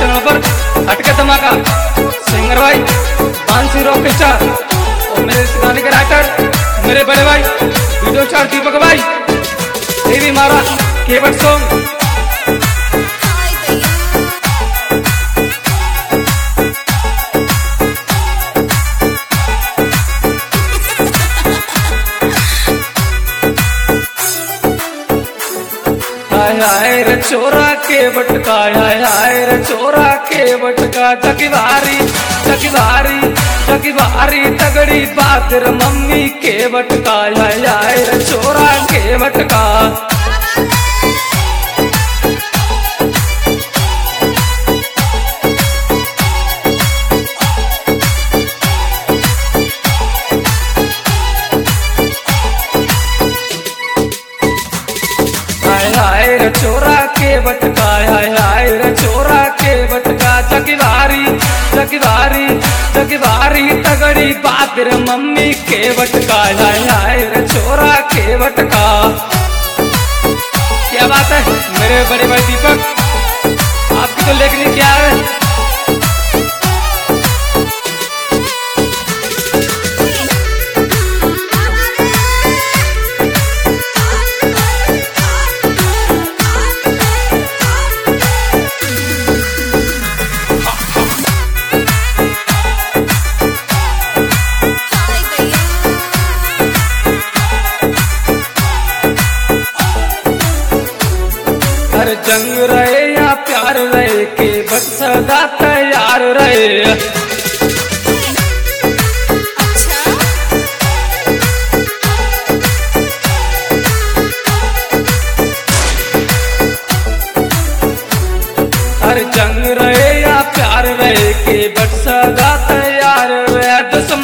Channel पर हटके धमाका सिंगर भाई बांसी रॉकेचा और मेरे इस गाने के राइटर मेरे बड़े भाई वीडियो स्टार दीपक भाई, ये भी हमारा केवट सॉन्ग। हाय रे छोरा के बटका, हाय रे छोरा के बटका, जगी भारी तगड़ी बात रे मम्मी के बटका, हाय रे छोरा के बटका। हाय रे छोरा के बटका, हाय रे छोरा के बटका, जगी भारी तगड़ी बात रे मम्मी के बटका, हाय रे छोरा के बटका। क्या बात है मेरे बड़े भाई दीपक, आपकी तो लेखनी क्या है। जंग रहे या प्यार रहे के बट सदा तैयार रहे। हर जंग रहे या प्यार रहे के बट सदा तैयार रहे।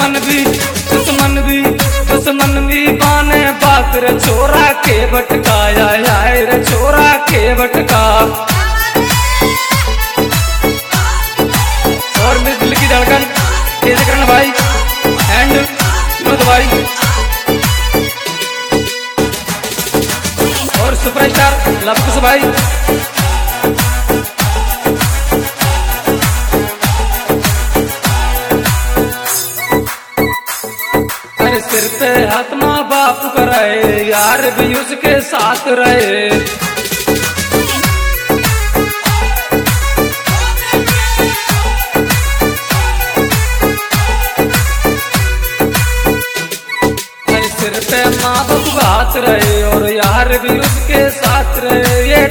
दुश्मन भी बाने बात रे छोरा के बटका, हाय रे छोरा के बटका। और मेरे दिल की धड़कन तेज करना भाई एंड विनोद भाई और सुपरस्टार लवकुश भाई। सिर पे हाथ माँ बाप कराए, यार भी उसके साथ रहे। सिर पे माँ बाप हाथ रहे और यार भी उसके साथ रहे। ये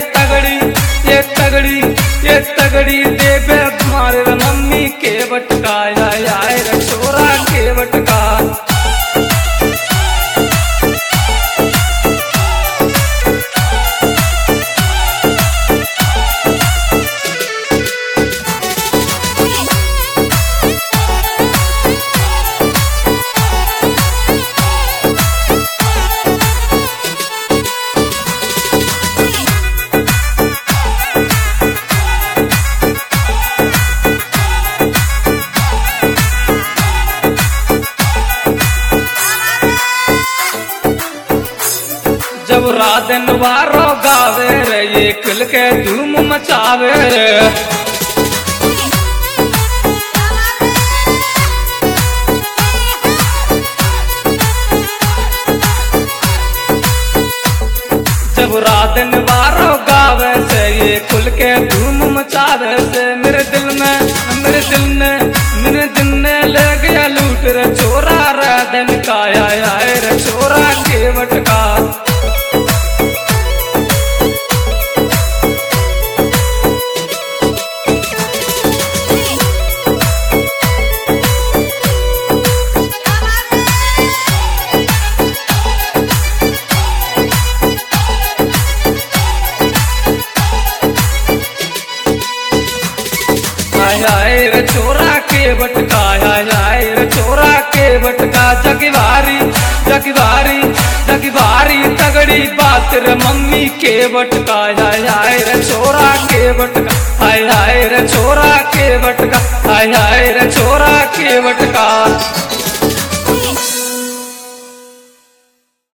तगड़ी देवे हमारे मम्मी के बटका, हाय रे छोरा के बटका। जब रात नवारो गावे रे, ये खुल के धूम मचावे रे। जब रात नवारो गावे से, ये खुल के धूम मचावे से। मेरे दिल में ले गया लूट रे छोरा रे दिन का, हाय रे छोरा के बटका। हाय रे छोरा के बटका, हाय रे छोरा के बटका। जगी भारी तगड़ी बात रे मम्मी के बटका, हाय रे छोरा के बटका, हाय रे छोरा के बटका, हाय रे छोरा के बटका।